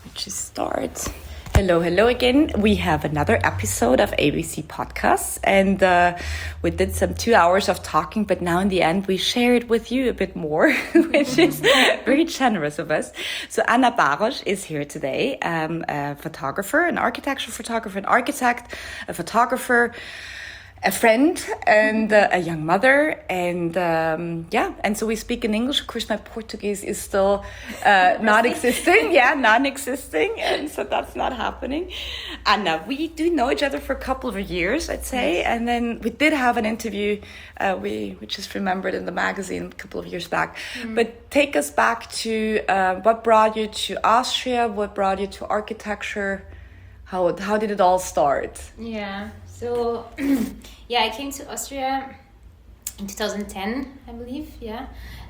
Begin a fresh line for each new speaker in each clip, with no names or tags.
Just start. Hello again. We have another episode of ABC Podcasts, and we did some 2 hours of talking, but now in the end we share it with you a bit more, which is very generous of us. So Anna Baros is here today, a photographer, an architectural photographer, an architect, a photographer, a friend, and a young mother, and and so we speak in English. Of course, my Portuguese is still non-existing, non-existing, and so that's not happening. And we do know each other for a couple of years, I'd say, and then we did have an interview, we just remembered in the magazine a couple of years back. But take us back to what brought you to Austria, what brought you to architecture, how did it all start?
Yeah. So, I came to Austria in 2010, I believe. Yeah,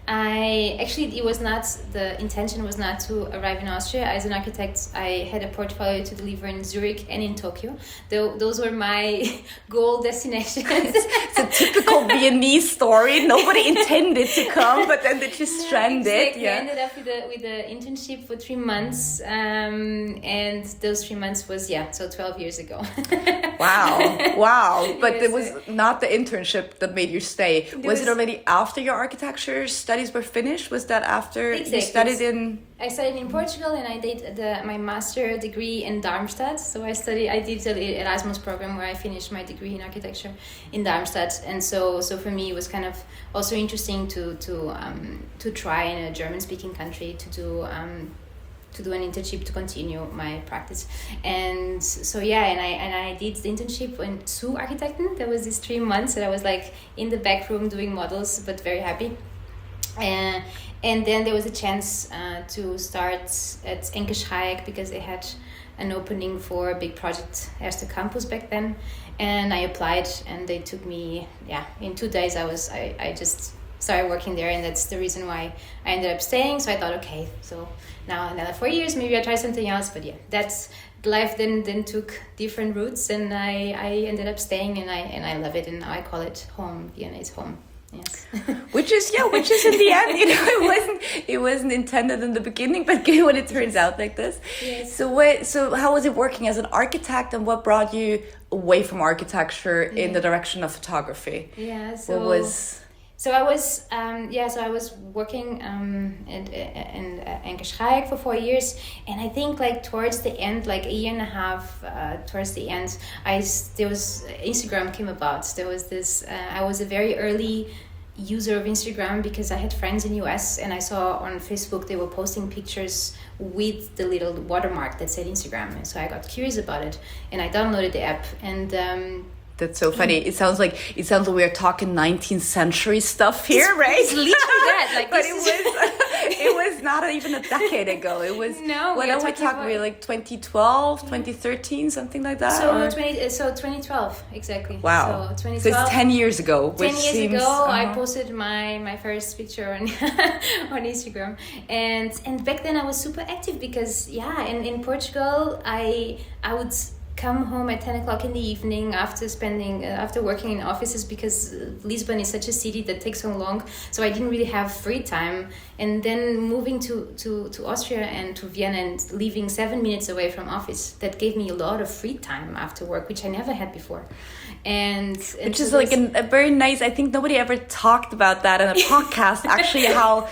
the intention was not to arrive in Austria. As an architect, I had a portfolio to deliver in Zurich and in Tokyo. Those were my goal destinations.
It's a typical Viennese story. Nobody intended to come, but then they just stranded.
Exactly. I ended up with an internship for 3 months, and those 3 months was 12 years ago.
Wow! But it was not the internship that made you stay. Was it already after your architecture studies were finished? Was that after you studied in?
I studied in Portugal, and I did my master degree in Darmstadt. So I did the Erasmus program where I finished my degree in architecture in Darmstadt, and so for me it was kind of also interesting to try in a German-speaking country to do an internship to continue my practice. And so and I did the internship in Zu Architekten. There was these 3 months that I was like in the back room doing models, but very happy. And then there was a chance to start at Enke Schayek because they had an opening for a big project, Erste Campus back then, and I applied, and they took me. In 2 days I just started working there, and that's the reason why I ended up staying. So I thought, okay, so now another 4 years, maybe I try something else. But that's life. Then took different routes, and I ended up staying, and I love it, and now I call it home. Vienna is home. Yes.
which is in the end, it wasn't intended in the beginning, but when it turns out like this.
Yes.
So how was it working as an architect, and what brought you away from architecture in the direction of photography?
Yeah. So I was working in Enke Schayek for 4 years, and I think like towards the end, like a year and a half towards the end, Instagram came about. There was this. I was a very early user of Instagram because I had friends in US, and I saw on Facebook they were posting pictures with the little watermark that said Instagram, and so I got curious about it, and I downloaded the app, and.
That's so funny. It sounds like we're talking 19th century stuff here, right?
It's literally that.
But it was not even a decade ago. It was when are we talking? We're like 2012, 2013, something like that.
So 2012 exactly.
Wow.
So 2012.
So it's 10 years ago.
10 years ago, I posted my first picture on Instagram, and back then I was super active because in Portugal I would come home at 10 o'clock in the evening after working in offices because Lisbon is such a city that takes so long, so I didn't really have free time. And then moving to Austria and to Vienna and living 7 minutes away from office, that gave me a lot of free time after work, which I never had before. Which
is like a very nice. I think nobody ever talked about that in a podcast. Actually, how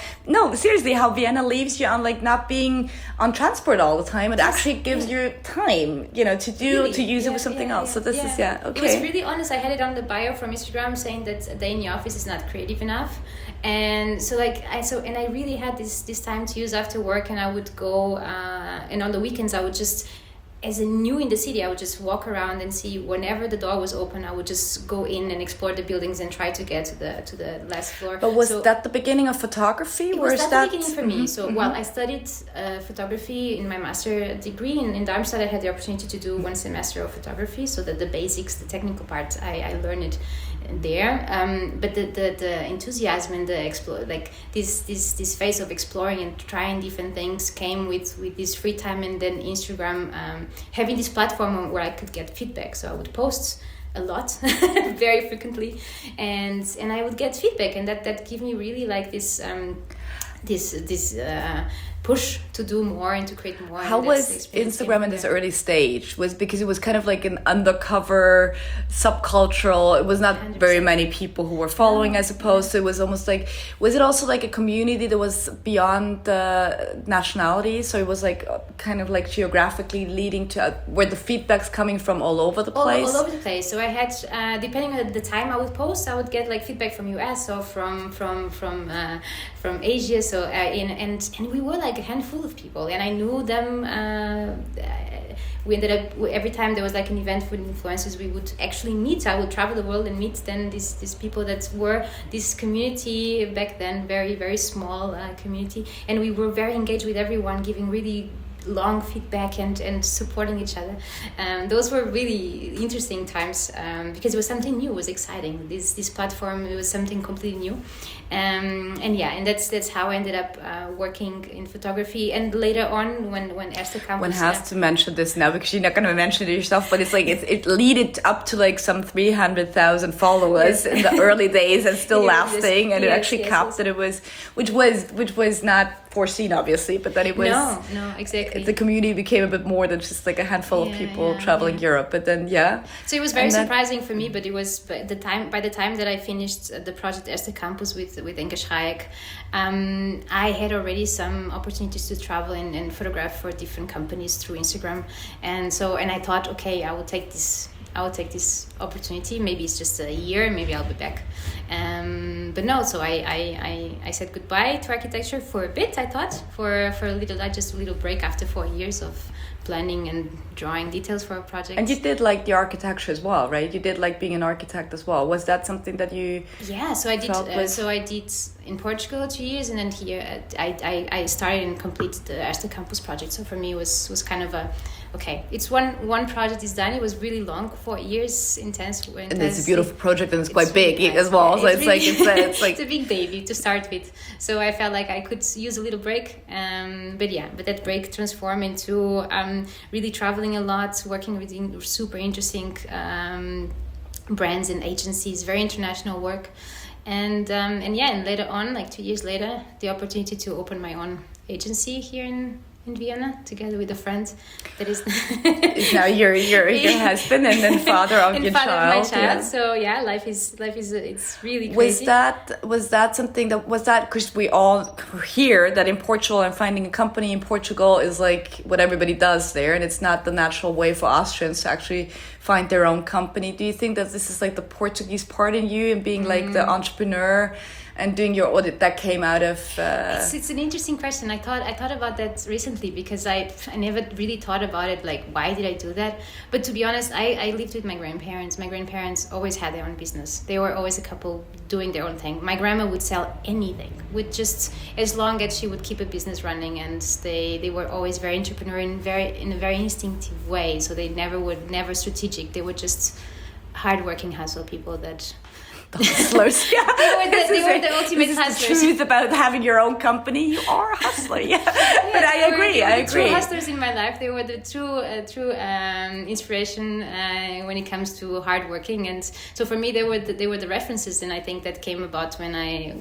Vienna leaves you on like not being on transport all the time. It actually gives you time, to use it with something else. So this is okay.
It was really honest. I had it on the bio from Instagram saying that a day in the office is not creative enough, and so and I really had this time to use after work, and I would go and on the weekends I would just. As a new in the city, I would just walk around and see whenever the door was open, I would just go in and explore the buildings and try to get to the last floor.
But was that the beginning of photography?
It was the beginning for me. So while I studied photography in my master degree in Darmstadt, I had the opportunity to do 1 semester of photography, so that the basics, the technical part, I learned it there. But the enthusiasm and the explore, like this phase of exploring and trying different things came with this free time, and then Instagram. Having this platform where I could get feedback, so I would post a lot, very frequently, and I would get feedback, and that gave me really like this push to do more and to create more.
How was Instagram in this early stage? Was because it was kind of like an undercover subcultural. It was not
100%.
very many people who were following, I suppose. So it was almost like, was it also like a community that was beyond the nationality? So it was like kind of like geographically leading to where the feedback's coming from all over the place.
All over the place. So I had, depending on the time I would post, I would get like feedback from US or from Asia. So and we were like a handful of people, and I knew them. We ended up every time there was like an event with influencers, we would actually meet. I would travel the world and meet then these people that were this community back then, very very small community, and we were very engaged with everyone, giving really long feedback and supporting each other. Those were really interesting times because it was something new. It was exciting. This platform, it was something completely new, and that's how I ended up working in photography. And later on, when Erste Campus,
one has to mention this now because you're not going to mention it yourself, but it's like it leaded up to like some 300,000 followers in the early days, and still lasting, and it actually capped that it was, which was not foreseen, obviously, but then it was
no exactly.
The community became a bit more than just like a handful of people traveling Europe. But then
so it was very surprising for me. But it was by the time that I finished the project Erste Campus with Enke Schreik, I had already some opportunities to travel and photograph for different companies through Instagram, and I thought, okay, I will take this opportunity. Maybe it's just a year, maybe I'll be back. But no, so I said goodbye to architecture for a bit. I thought for a little break after 4 years of planning and drawing details for a project.
And you did like the architecture as well, right? You did like being an architect as well. Was that something that you?
Yeah, so I did. I did in Portugal 2 years, and then here I started and completed the Erste Campus project. So for me, it was kind of a okay. It's one project is done. It was really long, 4 years, intense.
And it's a beautiful project, and it's quite big as well.
Yeah,
so it's like
it's a big baby to start with. So I felt like I could use a little break. But that break transformed into really traveling a lot, working with super interesting brands and agencies, very international work. And later on, like 2 years later, the opportunity to open my own agency here in Vienna, together with a friend that is
now your husband and then father of your child.
Of my child. So yeah, life is it's really
Was
crazy.
that something that was that because we all hear that in Portugal, and finding a company in Portugal is like what everybody does there, and it's not the natural way for Austrians to actually find their own company. Do you think that this is like the Portuguese part in you and being like the entrepreneur and doing your audit that came out of?
It's an interesting question. I thought about that recently because I never really thought about it. Like, why did I do that? But to be honest, I lived with my grandparents. My grandparents always had their own business. They were always a couple doing their own thing. My grandma would sell anything, with just as long as she would keep a business running. And they were always very entrepreneurial, in a very instinctive way. So they never strategic. They were just hardworking hustle people that.
The hustlers, yeah.
they were the ultimate hustlers.
The truth about having your own company. You are a hustler, yeah. But I agree.
The true hustlers in my life. They were the true inspiration when it comes to hard working, and so for me, they were the references, and I think that came about when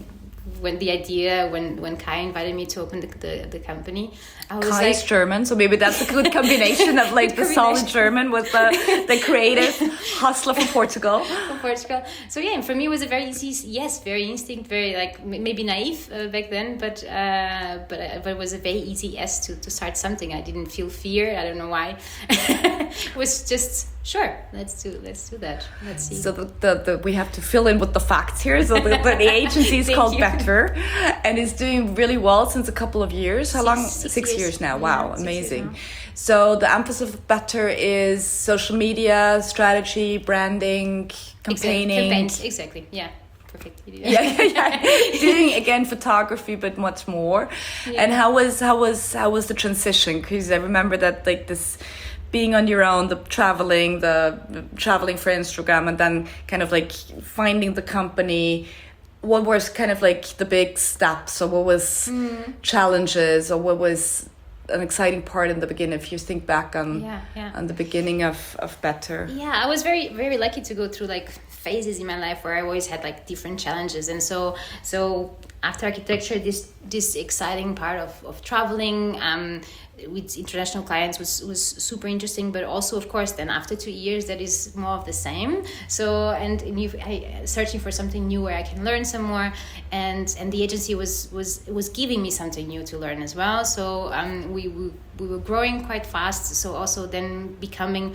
Kai invited me to open the company. I was
Kai's German, so maybe that's a good combination of like the solid German with the creative hustler from Portugal.
So yeah, and for me it was a very easy, very instinct, very like maybe naive back then, but it was a very easy yes to start something. I didn't feel fear. I don't know why. It was just sure. Let's do that. Let's see.
So the we have to fill in with the facts here. So the agency is called Better, and is doing really well since a couple of years. How long? 6 years now. Wow, amazing. So the emphasis of Better is social media, strategy, branding, campaigning.
Campaigns, exactly. Yeah. Perfect.
Yeah. Doing again photography, but much more. Yeah. And how was the transition? Because I remember that like this. Being on your own, the traveling for Instagram, and then kind of like finding the company. What was kind of like the big steps, or what was challenges, or what was an exciting part in the beginning. If you think back on on the beginning of Better.
Yeah, I was very, very lucky to go through like phases in my life where I always had like different challenges, and so after architecture, this exciting part of traveling with international clients was super interesting. But also, of course, then after 2 years, that is more of the same. So searching for something new where I can learn some more, and the agency was giving me something new to learn as well. So we were growing quite fast. So also then becoming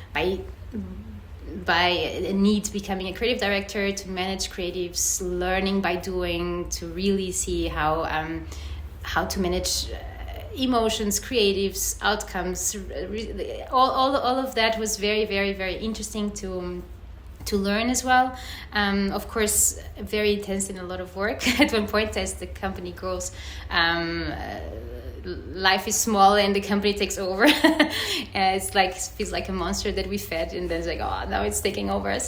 by a need becoming a creative director, to manage creatives, learning by doing, to really see how to manage emotions, creatives, outcomes. All of that was very, very, very interesting to learn as well. Of course, very intense and a lot of work at one point as the company grows. Life is small and the company takes over. Feels like a monster that we fed, and then it's like, oh, now it's taking over us.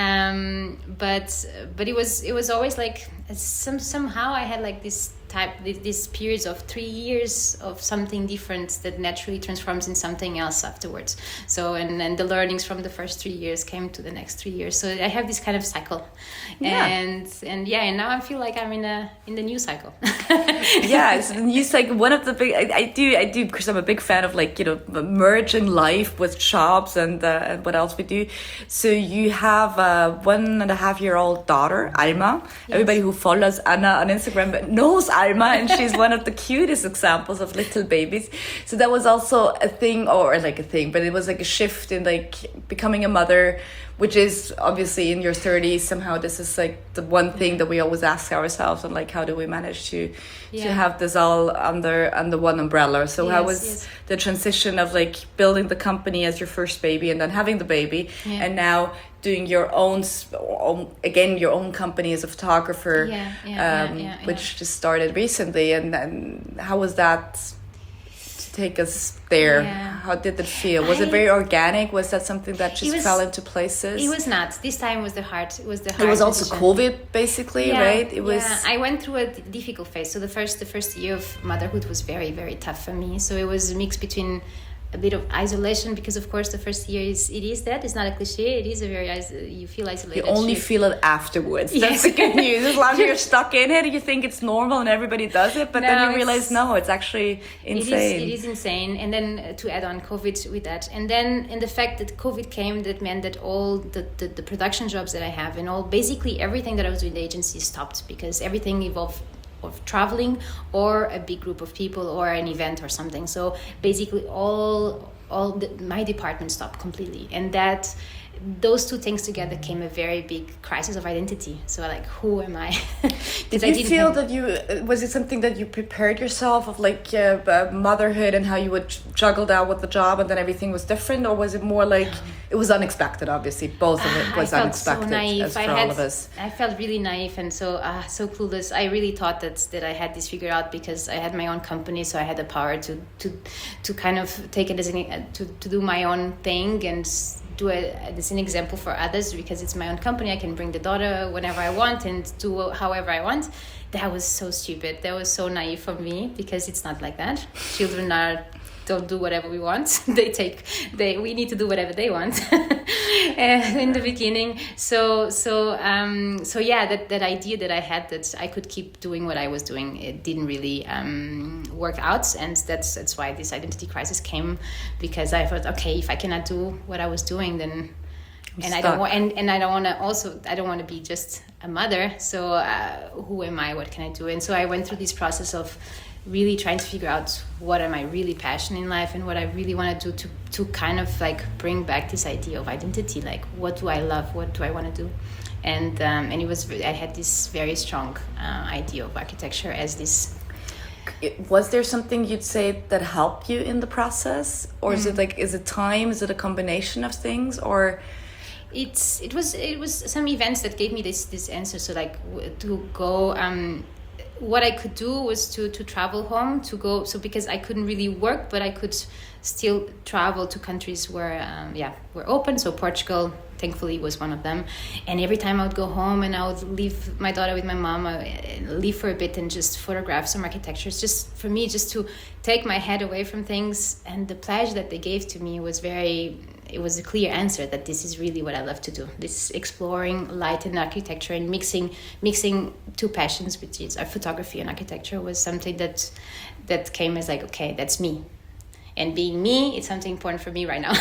But it was always like somehow I had like these periods of 3 years of something different that naturally transforms in something else afterwards. So and then the learnings from the first 3 years came to the next 3 years. So I have this kind of cycle, and now I feel like I'm in the new cycle.
It's new cycle. One of the big I do because I'm a big fan of like, you know, merging life with jobs and what else we do. So you have a 1.5-year-old daughter, Alma. Yes. Everybody who follows Anna on Instagram knows Alma, and she's one of the cutest examples of little babies. So that was also a thing, but it was like a shift in like becoming a mother, which is obviously in your 30s. Somehow this is like the one thing that we always ask ourselves, and like, how do we manage to have this all under one umbrella? So how was the transition of like building the company as your first baby, and then having the baby, and now doing your own company as a photographer, which just started recently, and then how was that? Take us there. How did it feel? Was it very organic? Was that something that just fell into places?
It was not. This time was the hard. It was
also decision. COVID, basically, right? It was.
I went through a difficult phase. So the first year of motherhood was very, very tough for me. So it was a mix between a bit of isolation, because of course the first year it's not a cliche, it is a very you feel isolated.
You only feel it afterwards. That's the good news. As long as you're stuck in it, you think it's normal and everybody does it, but then you realize no, it's actually insane.
It is insane. And then to add on COVID with that, and the fact that COVID came, that meant that all the production jobs that I have and all basically everything that I was doing in the agency stopped, because everything evolved of traveling or a big group of people or an event or something. So basically my department stopped completely, and that those two things together came a very big crisis of identity. So like, who am I?
Did you feel that was it something that you prepared yourself of like motherhood and how you would juggle that with the job, and then everything was different, or was it more like it was unexpected? Obviously both of it was unexpected.
So naive.
As for all of us.
I felt really naive and so clueless. I really thought that I had this figured out because I had my own company, so I had the power to kind of take it as to do my own thing and do as an example for others, because it's my own company. I can bring the daughter whenever I want and do however I want. That was so stupid. That was so naive for me, because it's not like that. Children don't do whatever we want. We need to do whatever they want in the beginning. So that idea that I had that I could keep doing what I was doing, it didn't really work out, and that's why this identity crisis came, because I thought, okay, if I cannot do what I was doing, then I don't want to be just a mother. So who am I? What can I do? And so I went through this process of really trying to figure out what am I really passionate in life and what I really want to do to kind of like bring back this idea of identity. Like, what do I love? What do I want to do? And I had this very strong idea of architecture as this.
Was there something you'd say that helped you in the process, or is it time? Is it a combination of things, or? It was some events that gave me this answer. So like to go
what I could do was to travel home, to go, so because I couldn't really work, but I could still travel to countries where were open. So Portugal thankfully was one of them. And every time I would go home and I would leave my daughter with my mom, I leave for a bit and just photograph some architectures, just for me, just to take my head away from things. And the pleasure that they gave to me was it was a clear answer that this is really what I love to do. This exploring light and architecture and mixing two passions, which is photography and architecture, was something that came as like, okay, that's me. And being me, it's something important for me right now.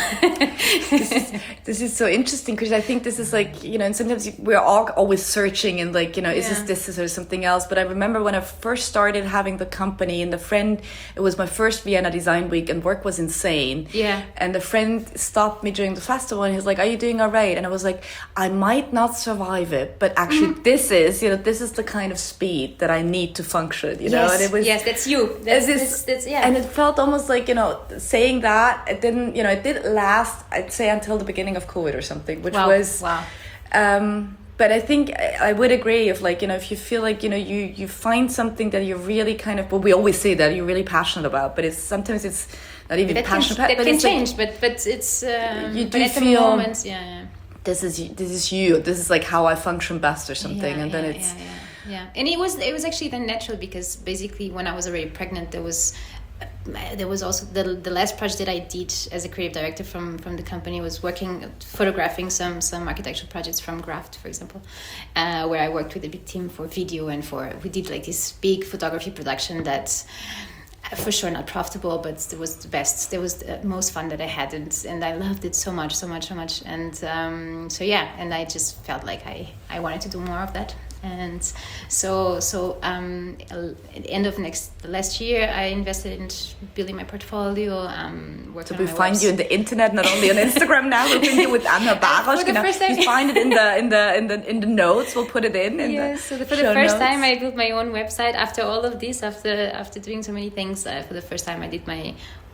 This is so interesting, because I think this is like, and sometimes we're all always searching and like, is this or something else? But I remember when I first started having the company, and it was my first Vienna Design Week, and work was insane.
Yeah.
And a friend stopped me during the festival and he's like, are you doing all right? And I was like, I might not survive it, but actually this is the kind of speed that I need to function,
Yes.
And it was,
yes, that's you. That's
And it felt almost like, saying that, it didn't, it did last, I'd say, until the beginning of COVID or something, which was
wow.
But I think I would agree, if like, if you feel like, you find something that you're really kind of, well, we always say that you're really passionate about, but sometimes it's not even passionate.
That can
it's
change,
like,
but it's
you do
but at
feel
the moment,
this is you, this is like how I function best or something. And then it's
and it was actually then natural, because basically when I was already pregnant, there was also the last project that I did as a creative director from the company was photographing some architectural projects from Graft, for example, where I worked with a big team for video, and we did like this big photography production that for sure not profitable, but it was the best. It was the most fun that I had, and I loved it so much. And and I just felt like I wanted to do more of that. And so at the end of last year, I invested in building my portfolio.
So we find you on the internet, not only on Instagram now. We'll find you with Anna Barosch. You find it in the notes. We'll put it in.
So for the first time, I built my own website after all of this. After doing so many things, for the first time, I did my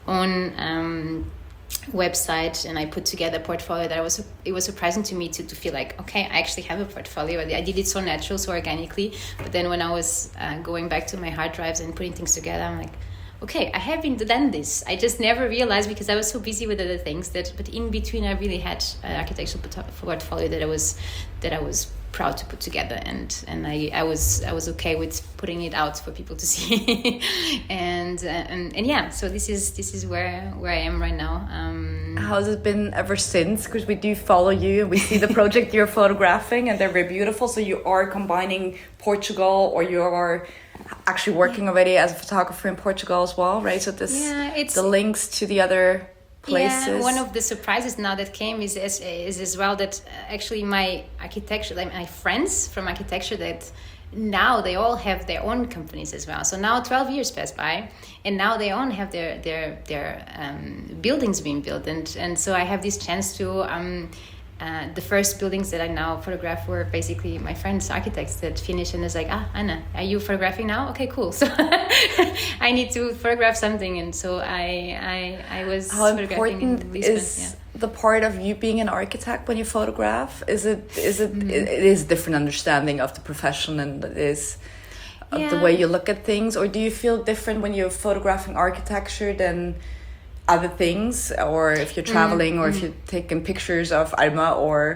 own website, and I put together a portfolio that it was surprising to me to feel like, okay, I actually have a portfolio. I did it so natural, so organically. But then when I was going back to my hard drives and putting things together, I'm like, okay, I haven't done this. I just never realized, because I was so busy with other things, but in between I really had an architectural portfolio that I was proud to put together, and I was okay with putting it out for people to see. and so this is where I am right now.
How has it been ever since? Because we do follow you and we see the project you're photographing, and they're very beautiful. So you are combining Portugal, or you are actually working already as a photographer in Portugal as well, right? So it's the links to the other places.
Yeah, one of the surprises now that came is as well that actually my architecture, like my friends from architecture, that now they all have their own companies as well. So now 12 years passed by, and now they all have their buildings being built, and so I have this chance to. The first buildings that I now photograph were basically my friends, architects, that finished, and it's like, Anna, are you photographing now? Okay, cool. So I need to photograph something, and so I was photographing in Lisbon.
Is the part of you being an architect when you photograph? It is a different understanding of the profession, and it is of the way you look at things, or do you feel different when you're photographing architecture than other things, or if you're traveling, or if you're taking pictures of Alma, or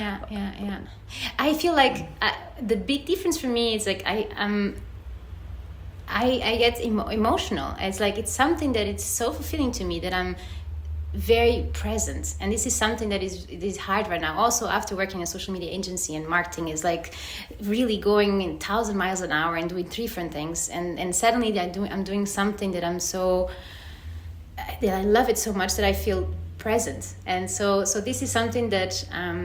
I feel like the big difference for me is like I get emotional. It's like it's something that it's so fulfilling to me that I'm very present, and this is something that is hard right now. Also, after working in a social media agency and marketing, is like really going 1,000 miles an hour and doing 3 different things, and suddenly I'm doing something that I love it so much that I feel present. And so this is something that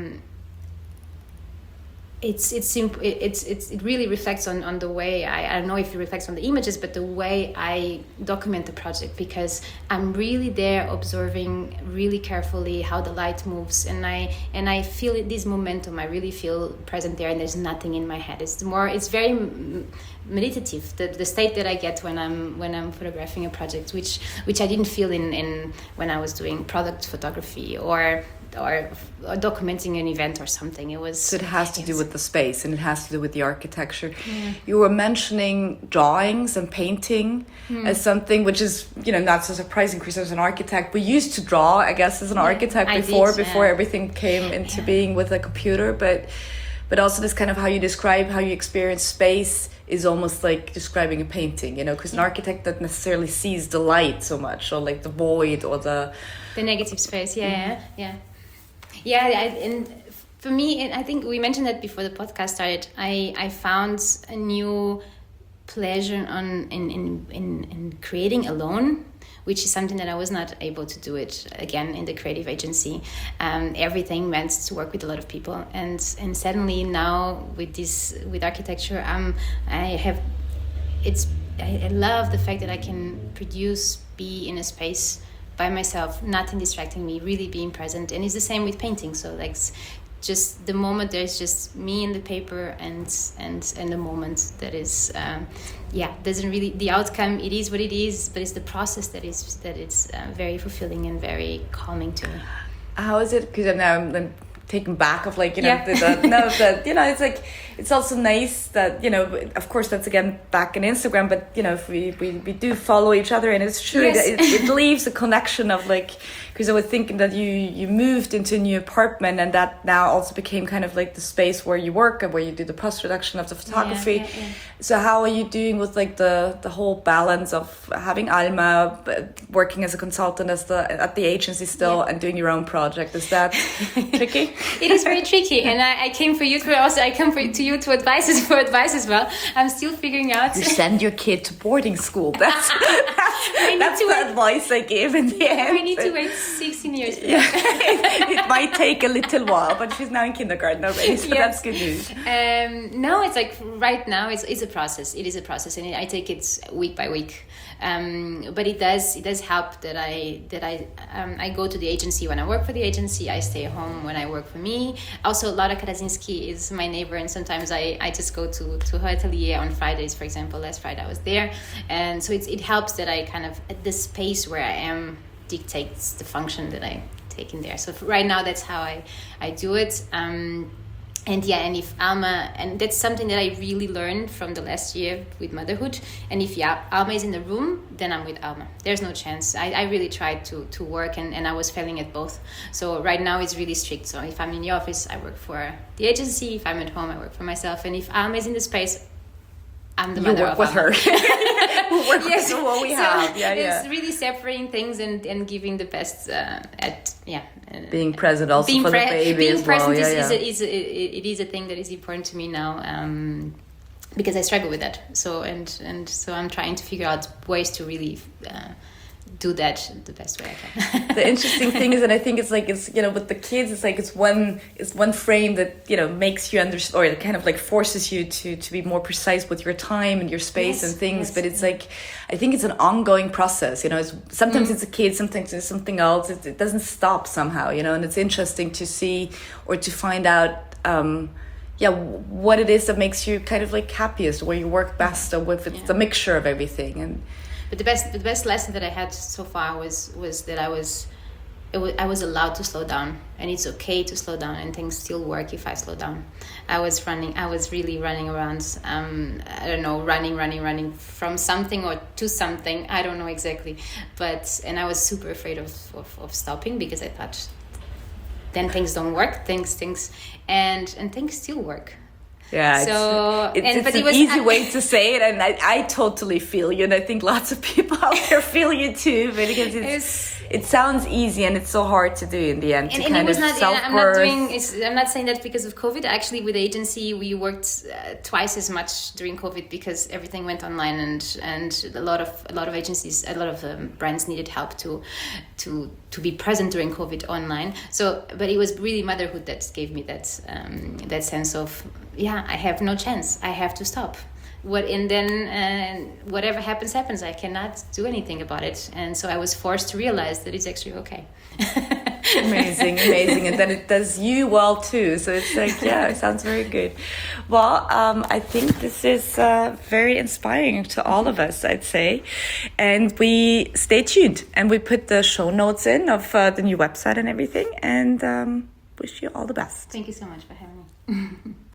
it really reflects on the way I don't know if it reflects on the images, but the way I document the project, because I'm really there observing really carefully how the light moves, and I feel this momentum. I really feel present there, and there's nothing in my head. It's very meditative, the state that I get when I'm photographing a project, which I didn't feel in when I was doing product photography, or or documenting an event or something. It was.
So it has to do with the space, and it has to do with the architecture. You were mentioning drawings and painting as something which is, not so surprising because as an architect, we used to draw, I guess, as an architect before everything came into being with a computer, but also this kind of how you describe how you experience space is almost like describing a painting, because an architect that necessarily sees the light so much, or like the void or the
negative space. And for me, and I think we mentioned that before the podcast started, I found a new pleasure in creating alone, which is something that I was not able to do it again in the creative agency. Everything meant to work with a lot of people, and suddenly now with architecture, I love the fact that I can be in a space by myself, nothing distracting me, really being present. And it's the same with painting. So like just the moment there's just me and the paper and the moment that is doesn't really, the outcome, it is what it is, but it's the process that is very fulfilling and very calming to me.
How is it, because I'm taken back of it's like, it's also nice that, of course that's again back in Instagram, but if we do follow each other, and it's true, yes. it leaves a connection of like, because I was thinking that you moved into a new apartment, and that now also became kind of like the space where you work and where you do the post-production of the photography. So how are you doing with like the whole balance of having Alma working as a consultant at the agency still and doing your own project? Is that tricky?
It is very tricky, and I came for you I come to you for advice as well. I'm still figuring out.
You send your kid to boarding school. That's the advice I gave in the end.
We need to wait 16 years.
It might take a little while, but she's now in kindergarten already, so that's good news.
No, it's like right now it's a process. It is a process, and I take it week by week. But it does help that I go to the agency when I work for the agency. I stay home when I work for me. Also, Laura Karazinski is my neighbor, and sometimes I just go to her atelier on Fridays. For example, last Friday I was there, and so it helps that I kind of, at the space where I am, dictates the function that I take in there. So right now that's how I do it. And if Alma, and that's something that I really learned from the last year with motherhood. And if Alma is in the room, then I'm with Alma. There's no chance. I really tried to work, and I was failing at both. So right now it's really strict. So if I'm in the office, I work for the agency. If I'm at home, I work for myself. And if Alma is in the space, I'm the mother of
with
Alma.
her. We'll work with what we have.
It's really separating things and giving the best at
being present also for the baby
being
as well.
Present is a thing that is important to me now, because I struggle with that. So so I'm trying to figure out ways to really do that the best way I can.
The interesting thing is, and I think it's with the kids, it's one frame that makes you understand, or it kind of like forces you to be more precise with your time and your space and things. Yes. But it's like, I think it's an ongoing process. Sometimes it's a kid, sometimes it's something else. It doesn't stop somehow. And it's interesting to see or to find out. What it is that makes you kind of like happiest, where you work best, or if it's a mixture of everything.
But the best lesson that I had so far was that I was allowed to slow down, and it's okay to slow down, and things still work if I slow down. I was really running around, I don't know, running from something or to something, I don't know exactly, and I was super afraid of stopping, because I thought then things don't work, things and things still work.
Yeah,
so
it's an easy way to say it, and I totally feel you, and I think lots of people out there feel you too, because it sounds easy, and it's so hard to do in the end.
And it was not. I'm not saying that because of COVID. Actually, with the agency, we worked twice as much during COVID, because everything went online, and a lot of agencies, a lot of brands needed help to be present during COVID online. So, but it was really motherhood that gave me that sense of, I have no chance. I have to stop. Whatever happens. I cannot do anything about it, and so I was forced to realize that it's actually okay.
Amazing, amazing. And then it does you well too. So it's like, yeah, it sounds very good. Well, I think this is very inspiring to all of us, I'd say. And we stay tuned and we put the show notes in of the new website and everything. And wish you all the best.
Thank you so much for having me.